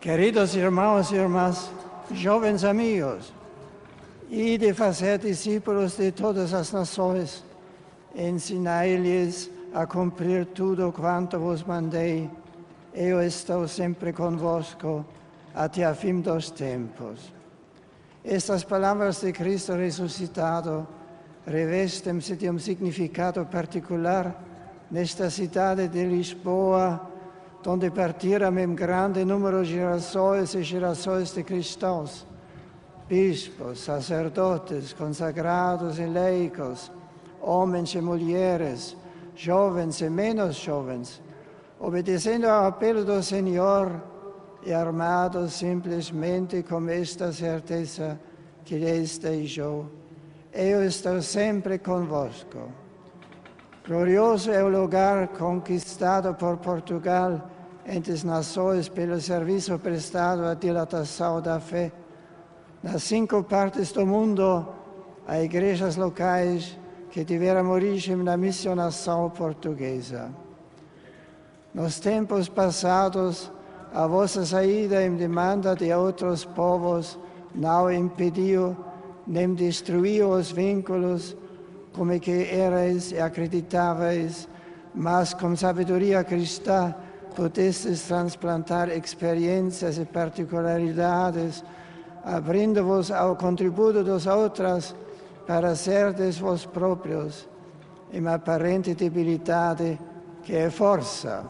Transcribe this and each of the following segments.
Queridos irmãos e irmãs, jovens amigos, ide fazer discípulos de todas as nações, ensinai-lhes a cumprir tudo quanto vos mandei. Eu estou sempre convosco até a fim dos tempos. Estas palavras de Cristo ressuscitado revestem-se de um significado particular nesta cidade de Lisboa, onde partiram um grande número de gerações e gerações de cristãos, bispos, sacerdotes, consagrados e laicos, homens e mulheres, jovens e menos jovens, obedecendo ao apelo do Senhor e armados simplesmente com esta certeza que lhes deixou: eu estou sempre convosco. Glorioso é o lugar conquistado por Portugal entre as nações pelo serviço prestado à dilatação da fé. Nas 5 partes do mundo, há igrejas locais que tiveram origem na missionação portuguesa. Nos tempos passados, a vossa saída em demanda de outros povos não impediu nem destruiu os vínculos como que erais e acreditáveis, mas com sabedoria cristã pudestes transplantar experiências e particularidades, abrindo-vos ao contributo dos outros para serdes vós próprios uma aparente debilidade que é força.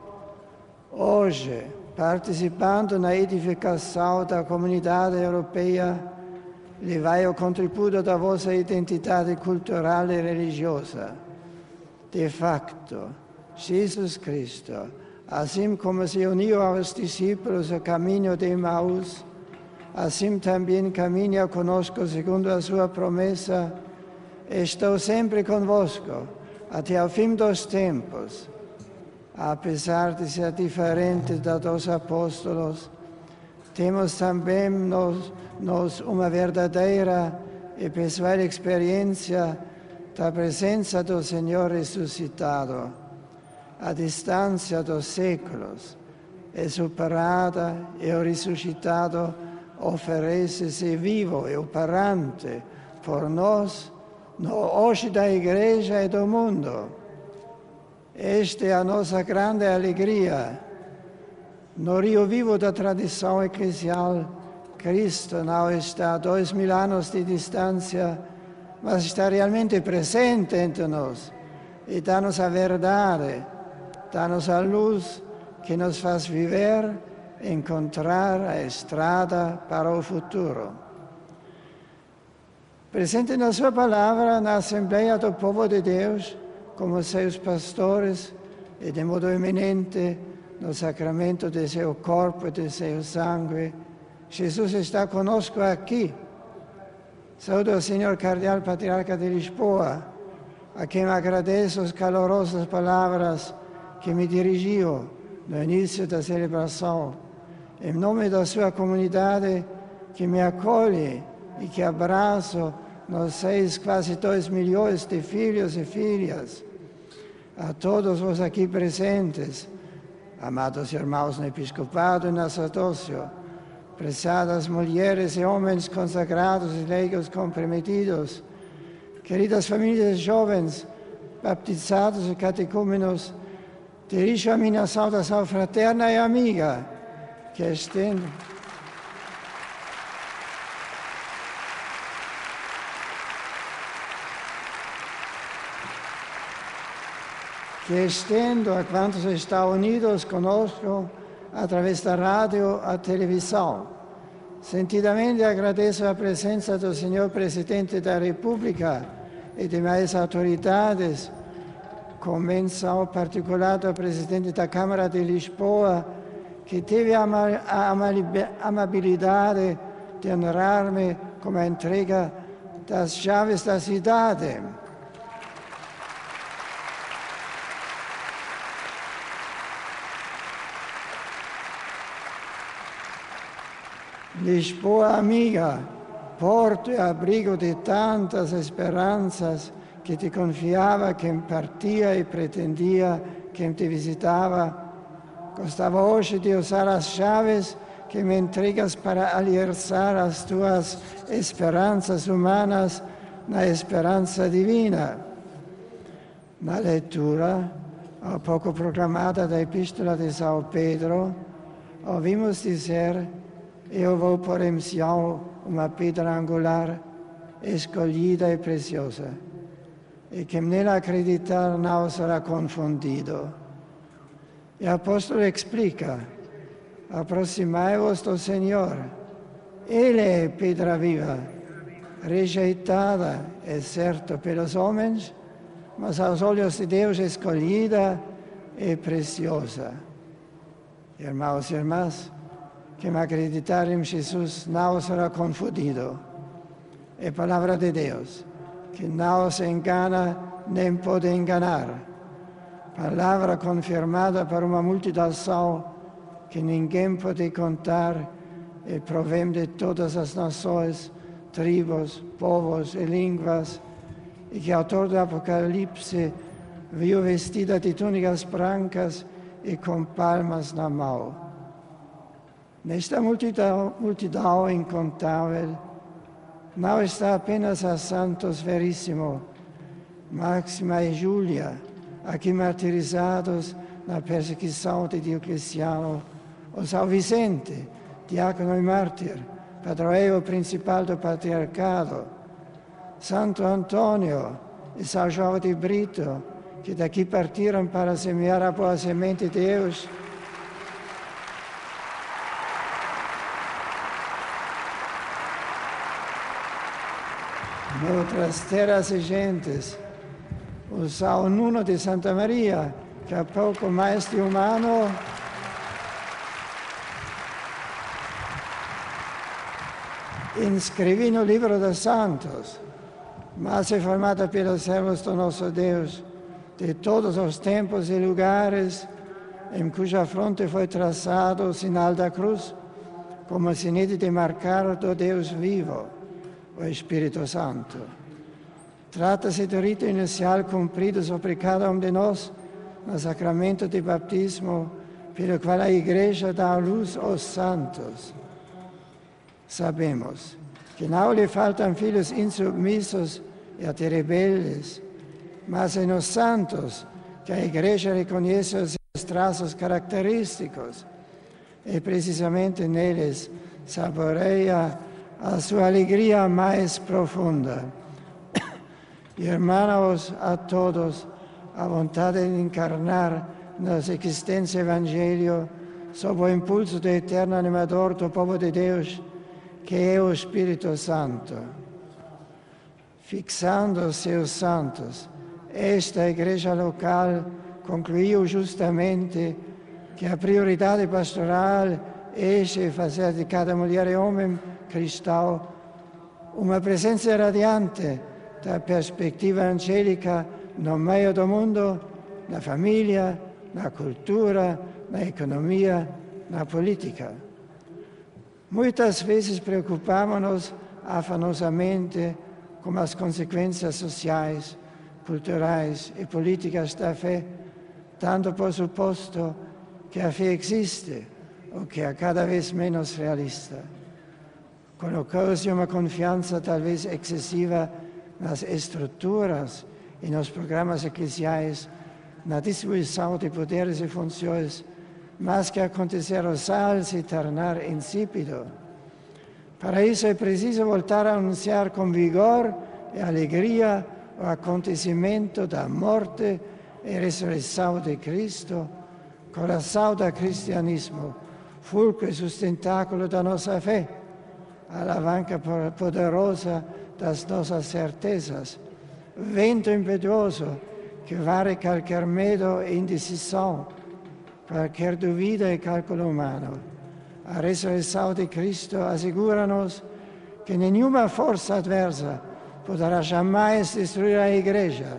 Hoje, participando na edificação da comunidade europeia, levai o contributo da vossa identidade cultural e religiosa. De facto, Jesus Cristo, assim como se uniu aos discípulos o caminho de Emaús, assim também caminha conosco segundo a sua promessa: estou sempre convosco até o fim dos tempos. Apesar de ser diferentes dos apóstolos, temos também nós uma verdadeira e pessoal experiência da presença do Senhor ressuscitado. A distância dos séculos é superada e o ressuscitado oferece-se vivo e operante por nós no hoje da Igreja e do mundo. Esta é a nossa grande alegria. No rio vivo da tradição eclesial, Cristo não está a 2000 anos de distância, mas está realmente presente entre nós e dá-nos a verdade, dá-nos a luz que nos faz viver e encontrar a estrada para o futuro. Presente na sua palavra, na Assembleia do Povo de Deus, como seus pastores e de modo eminente no sacramento de seu corpo e de seu sangue, Jesus está conosco aqui. Saúdo o Senhor Cardeal Patriarca de Lisboa, a quem agradeço as calorosas palavras que me dirigiu no início da celebração, em nome da sua comunidade que me acolhe e que abraço nos quase 2 milhões de filhos e filhas. A todos os aqui presentes, amados irmãos no episcopado e no sacerdócio, prezadas mulheres e homens consagrados e leigos comprometidos, queridas famílias jovens, baptizados e catecúmenos, dirijo a minha saudação fraterna e amiga, que estendo a quantos estão unidos conosco através da rádio e televisão. Sentidamente agradeço a presença do Senhor Presidente da República e demais autoridades, com menção particular do Presidente da Câmara de Lisboa, que teve a amabilidade de honrar-me com a entrega das chaves da cidade. Lisboa amiga, porto e abrigo de tantas esperanças, que te confiava quem partia e pretendia quem te visitava. Gostava hoje de usar as chaves que me entregas para aliançar as tuas esperanças humanas na esperança divina. Na leitura, há pouco proclamada da Epístola de São Pedro, ouvimos dizer: eu vou pôr em Sião uma pedra angular, escolhida e preciosa, e quem nela acreditar não será confundido. E o apóstolo explica: aproximai-vos do Senhor. Ele é pedra viva, rejeitada, é certo, pelos homens, mas aos olhos de Deus escolhida e preciosa. Irmãos e irmãs, quem acreditar em Jesus não será confundido. É a palavra de Deus, que não se engana nem pode enganar. Palavra confirmada por uma multidão que ninguém pode contar e provém de todas as nações, tribos, povos e línguas, e que o autor do Apocalipse viu vestida de túnicas brancas e com palmas na mão. Nesta multidão incontável não está apenas a Santos Veríssimo, Máxima e Júlia, aqui martirizados na perseguição de Diocleciano, ou São Vicente, diácono e mártir, padroeiro principal do patriarcado, Santo Antônio e São João de Brito, que daqui partiram para semear a boa semente de Deus. Noutras terras e gentes, o São Nuno de Santa Maria, que há pouco mais de um ano inscrevi no livro dos Santos, mas é formada pelos servos do nosso Deus, de todos os tempos e lugares, em cuja fronte foi traçado o sinal da cruz, como sinete de marcar do Deus vivo, o Espírito Santo. Trata-se do rito inicial cumprido sobre cada um de nós no sacramento de batismo, pelo qual a Igreja dá à luz aos santos. Sabemos que não lhe faltam filhos insubmissos e até rebeldes, mas é nos santos que a Igreja reconhece os seus traços característicos e precisamente neles saboreia a sua alegria mais profunda. Irmãos a todos, a vontade de encarnar nossa existência Evangelho sob o impulso do eterno animador do povo de Deus, que é o Espírito Santo. Fixando os seus santos, esta igreja local concluiu justamente que a prioridade pastoral é fazer de cada mulher e homem cristão uma presença radiante da perspectiva angélica no meio do mundo, na família, na cultura, na economia, na política. Muitas vezes preocupamos-nos afanosamente com as consequências sociais, culturais e políticas da fé, dando por suposto que a fé existe, o que é cada vez menos realista. Colocou-se uma confiança talvez excessiva nas estruturas e nos programas eclesiais, na distribuição de poderes e funções, mas que acontecer o sal se tornar insípido. Para isso é preciso voltar a anunciar com vigor e alegria o acontecimento da morte e ressurreição de Cristo, coração do cristianismo, fulcro e sustentáculo da nossa fé, alavanca poderosa das nossas certezas, vento impetuoso que varre qualquer medo e indecisão, qualquer dúvida e cálculo humano. A ressurreição de Cristo assegura-nos que nenhuma força adversa poderá jamais destruir a Igreja.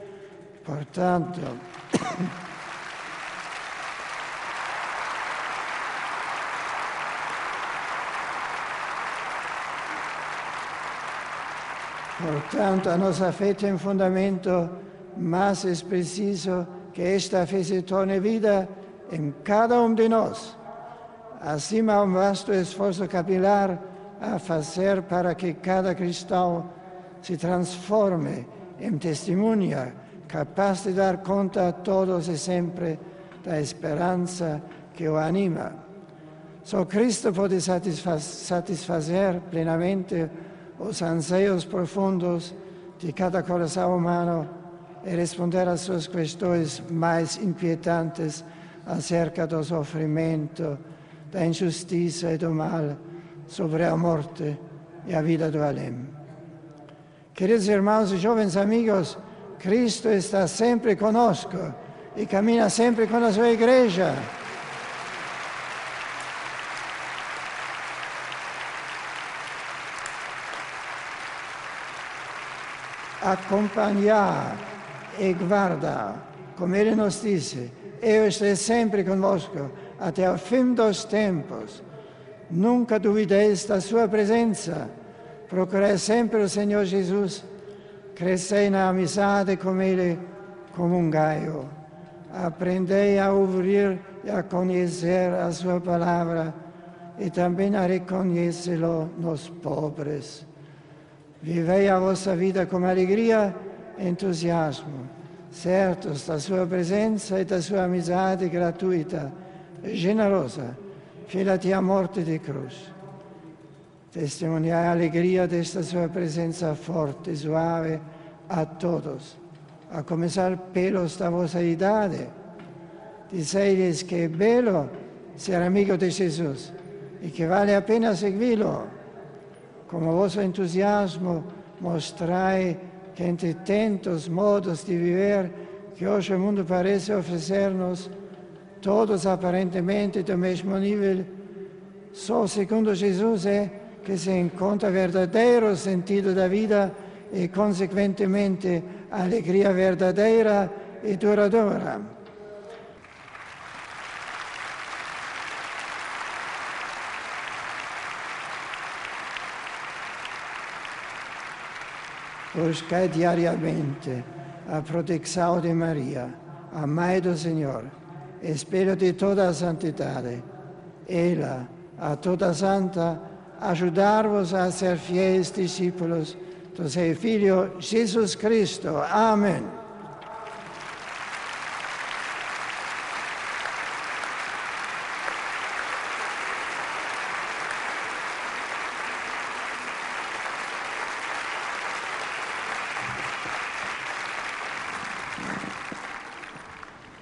Portanto, a nossa fé tem fundamento, mas é preciso que esta fé se torne vida em cada um de nós, acima un vasto esforço capilar a fazer para que cada cristão se transforme em testemunha capaz de dar conta a todos e sempre da esperança que o anima. Só Cristo pode satisfazer plenamente os anseios profundos de cada coração humano e responder às suas questões mais inquietantes acerca do sofrimento, da injustiça e do mal, sobre a morte e a vida do além. Queridos irmãos e jovens amigos, Cristo está sempre conosco e caminha sempre com a sua igreja. Acompanhar e guardar, como Ele nos disse, eu estou sempre convosco até o fim dos tempos. Nunca duvideis da sua presença. Procurei sempre o Senhor Jesus. Crescei na amizade com Ele como um gaio. Aprendei a ouvir e a conhecer a sua palavra e também a reconhecê-lo nos pobres. Vivei a vossa vida com alegria e entusiasmo, certos da sua presença e da sua amizade gratuita e generosa, fino até a morte de cruz. Testimoniai a alegria desta sua presença forte e suave a todos, a começar pelos da vossa idade. Dizei-lhes que é belo ser amigo de Jesus e que vale a pena segui-lo. Com o vosso entusiasmo, mostrai que entre tantos modos de viver que hoje o mundo parece oferecer-nos, todos aparentemente do mesmo nível, só segundo Jesus é que se encontra verdadeiro sentido da vida e, consequentemente, alegria verdadeira e duradoura. Buscai diariamente a proteção de Maria, a Mãe do Senhor, espelho de toda a santidade. Ela, a toda santa, ajudar-vos a ser fiéis discípulos do seu Filho Jesus Cristo. Amém.